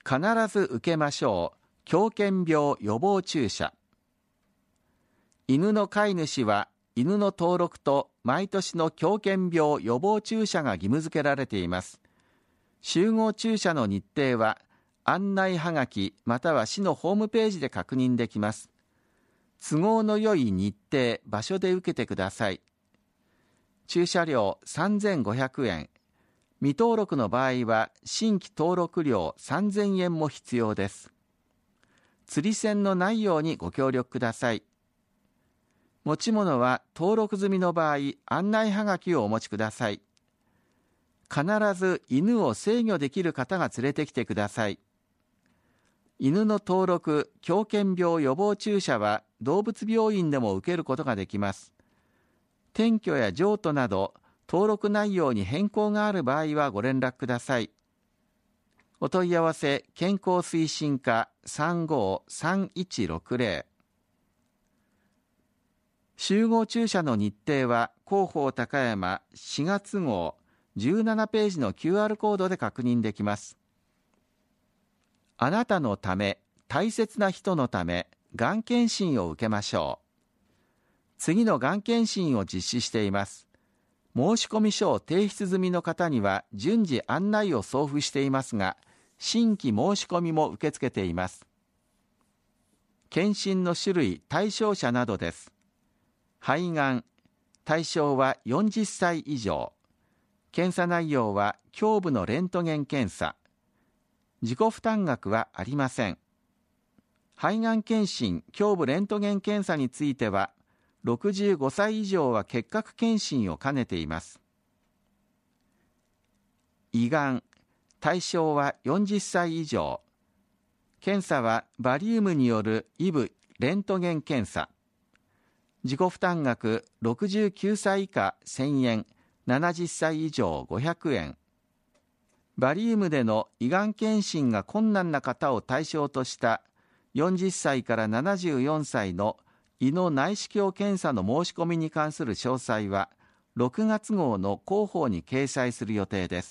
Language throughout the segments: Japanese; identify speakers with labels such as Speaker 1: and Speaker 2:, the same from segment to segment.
Speaker 1: 必ず受けましょう狂犬病予防注射。犬の飼い主は犬の登録と毎年の狂犬病予防注射が義務付けられています。集合注射の日程は案内はがきまたは市のホームページで確認できます。都合の良い日程、場所で受けてください。注射料3500円。未登録の場合は新規登録料3000円も必要です。釣り銭のないようにご協力ください。持ち物は登録済みの場合、案内はがきをお持ちください。必ず犬を制御できる方が連れてきてください。犬の登録、狂犬病予防注射は動物病院でも受けることができます。転居や譲渡など登録内容に変更がある場合はご連絡ください。お問い合わせ健康推進課 35-3160。 集合注射の日程は広報高山4月号17ページの QR コードで確認できます。あなたのため、大切な人のため、がん検診を受けましょう。次のがん検診を実施しています。申込書を提出済みの方には順次案内を送付していますが、新規申し込みも受け付けています。検診の種類、対象者などです。肺がん、対象は40歳以上。検査内容は胸部のレントゲン検査。自己負担額はありません。肺がん検診、胸部レントゲン検査については、65歳以上は結核検診を兼ねています。胃がん、対象は40歳以上。検査はバリウムによるイブレントゲン検査。自己負担額69歳以下1000円、70歳以上500円。バリウムでの胃がん検診が困難な方を対象とした40歳から74歳の胃の内視鏡検査の申し込みに関する詳細は6月号の広報に掲載する予定です。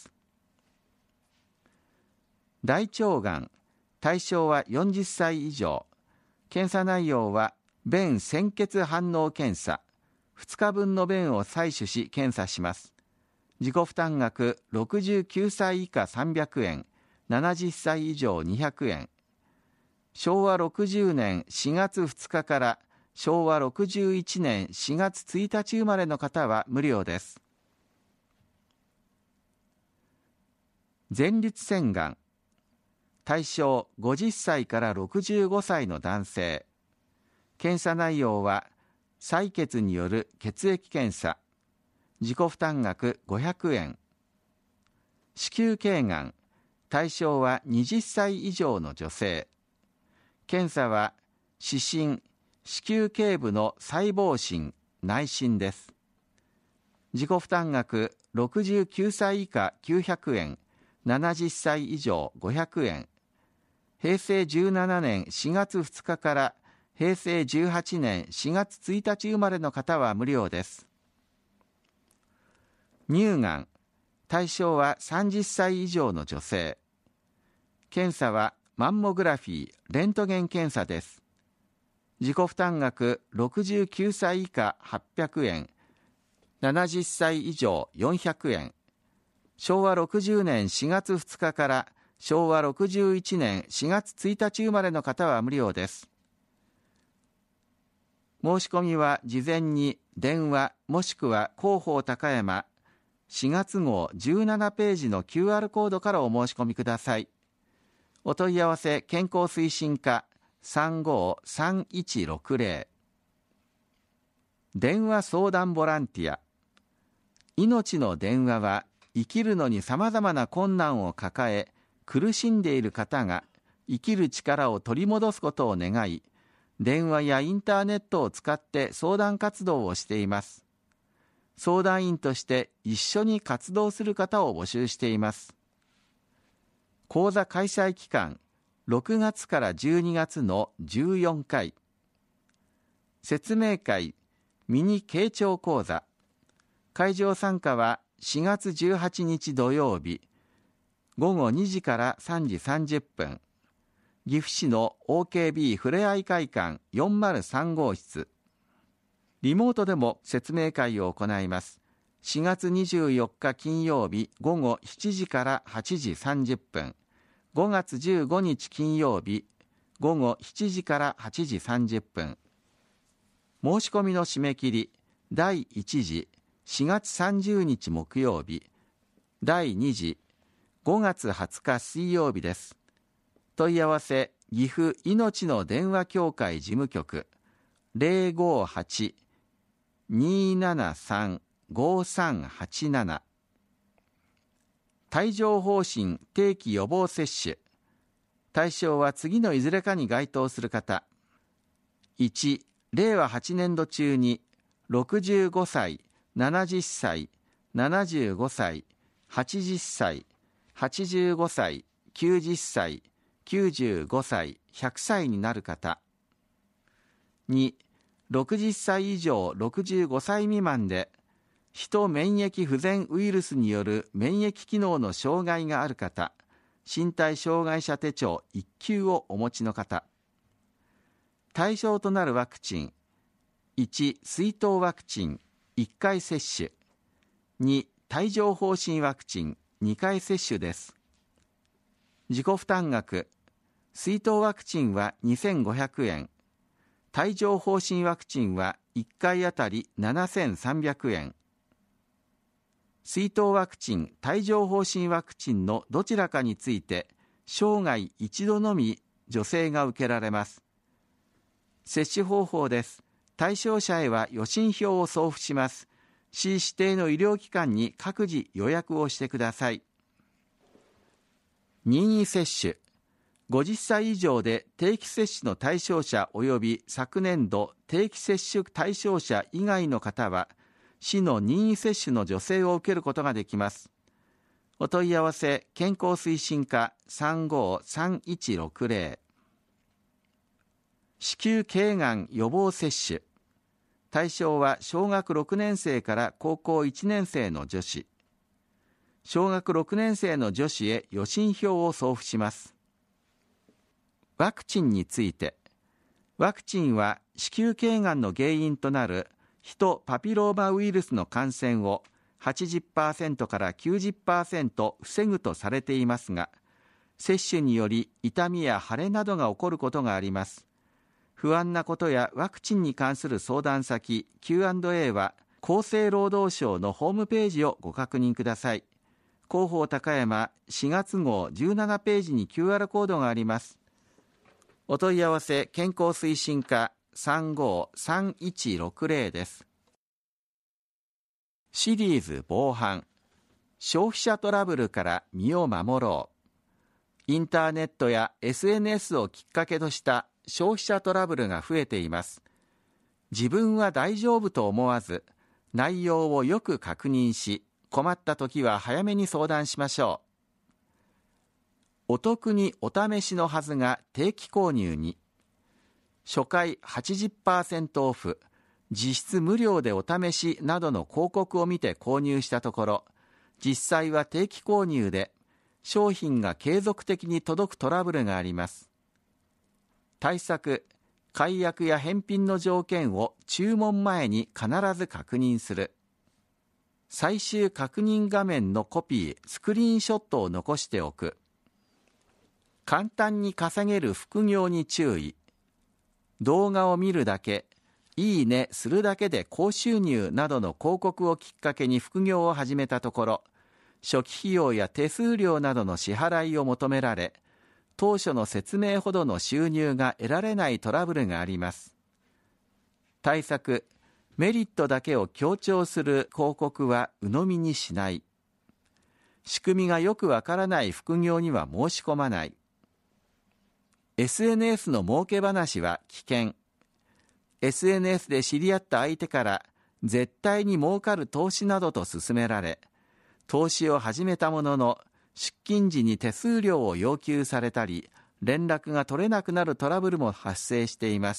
Speaker 1: 大腸がん、対象は40歳以上。検査内容は便潜血反応検査。2日分の便を採取し検査します。自己負担額69歳以下300円、70歳以上200円。昭和60年4月2日から昭和61年4月1日生まれの方は無料です。前立腺がん、対象50歳から65歳の男性。検査内容は採血による血液検査。自己負担額500円。子宮頸がん、対象は20歳以上の女性。検査は視診、子宮頸部の細胞診、内診です。自己負担額69歳以下900円、70歳以上500円。平成17年4月2日から平成18年4月1日生まれの方は無料です。乳がん、対象は30歳以上の女性。検査はマンモグラフィー、レントゲン検査です。自己負担額69歳以下800円、70歳以上400円。昭和60年4月2日から昭和61年4月1日生まれの方は無料です。申し込みは事前に電話もしくは広報高山4月号17ページの QR コードからお申し込みください。お問い合わせ健康推進課 35-3160。 電話相談ボランティア。命の電話は生きるのに様々な困難を抱え苦しんでいる方が生きる力を取り戻すことを願い、電話やインターネットを使って相談活動をしています。相談員として一緒に活動する方を募集しています。講座開催期間6月から12月の14回。説明会ミニ傾聴講座。会場参加は4月18日土曜日午後2時から3時30分。 岐阜市の OKB ふれあい会館403号室。リモートでも説明会を行います。4月24日金曜日午後7時から8時30分。5月15日金曜日午後7時から8時30分。申し込みの締め切り、第1次4月30日木曜日、第2次5月20日水曜日です。問い合わせ、岐阜いのちの電話協会事務局 058-273-5387。帯状疱疹定期予防接種。対象は次のいずれかに該当する方。1、令和8年度中に65歳、70歳、75歳、80歳、85歳、90歳、95歳、100歳になる方。2、60歳以上65歳未満で、ヒト免疫不全ウイルスによる免疫機能の障害がある方、身体障害者手帳1級をお持ちの方。対象となるワクチン。1、水痘ワクチン1回接種。2、帯状疱疹ワクチン2回接種です。自己負担額。水痘ワクチンは2500円。帯状疱疹ワクチンは1回あたり7300円。水痘ワクチン、帯状疱疹ワクチンのどちらかについて、生涯一度のみ助成が受けられます。接種方法です。対象者へは予診票を送付します。市指定の医療機関に各自予約をしてください。任意接種。50歳以上で定期接種の対象者及び昨年度定期接種対象者以外の方は、市の任意接種の助成を受けることができます。お問い合わせ、健康推進課 353160。子宮頸がん予防接種。対象は小学6年生から高校1年生の女子。小学6年生の女子へ予診票を送付します。ワクチンについて、ワクチンは子宮頸がんの原因となるヒトパピローマウイルスの感染を 80% から 90% 防ぐとされていますが、接種により痛みや腫れなどが起こることがあります。不安なことやワクチンに関する相談先 Q&A は厚生労働省のホームページをご確認ください。広報高山4月号17ページに QR コードがあります。お問い合わせ健康推進課 353160 です。シリーズ防犯。消費者トラブルから身を守ろう。インターネットや SNS をきっかけとした消費者トラブルが増えています。自分は大丈夫と思わず、内容をよく確認し、困った時は早めに相談しましょう。お得にお試しのはずが定期購入に。初回 80% オフ、実質無料でお試しなどの広告を見て購入したところ、実際は定期購入で商品が継続的に届くトラブルがあります。対策、解約や返品の条件を注文前に必ず確認する。最終確認画面のコピー、スクリーンショットを残しておく。簡単に稼げる副業に注意。動画を見るだけ、いいねするだけで高収入などの広告をきっかけに副業を始めたところ、初期費用や手数料などの支払いを求められ、当初の説明ほどの収入が得られないトラブルがあります。対策、メリットだけを強調する広告は鵜呑みにしない。仕組みがよくわからない副業には申し込まない。SNS の儲け話は危険。SNS で知り合った相手から絶対に儲かる投資などと勧められ、投資を始めたものの、出金時に手数料を要求されたり、連絡が取れなくなるトラブルも発生しています。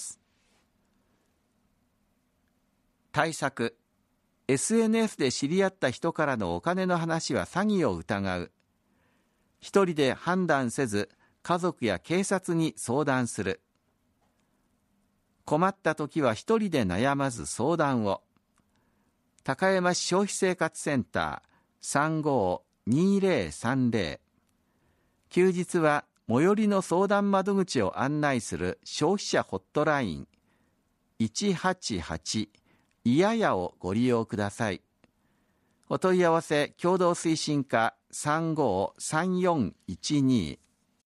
Speaker 1: 対策、SNS で知り合った人からのお金の話は詐欺を疑う。一人で判断せず、 家族や警察に相談する。困ったときは一人で悩まず相談を。高山市消費生活センター 35-2030。休日は最寄りの相談窓口を案内する消費者ホットライン188いややをご利用ください。お問い合わせ共同推進課353412。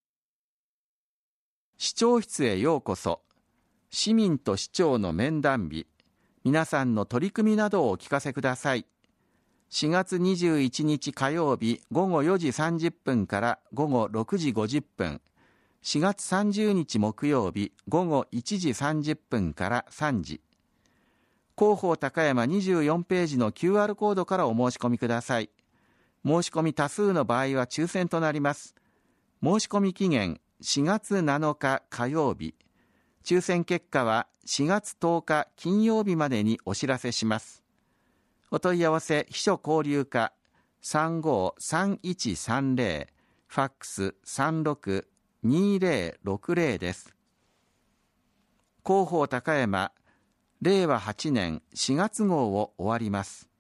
Speaker 1: 市長室へようこそ。市民と市長の面談日。皆さんの取り組みなどをお聞かせください。4月21日火曜日午後4時30分から午後6時50分。4月30日木曜日午後1時30分から3時。広報高山24ページの QR コードからお申し込みください。申し込み多数の場合は抽選となります。申し込み期限4月7日火曜日。抽選結果は4月10日金曜日までにお知らせします。お問い合わせ秘書交流課353130、ファックス362060です。広報高山令和8年4月号を終わります。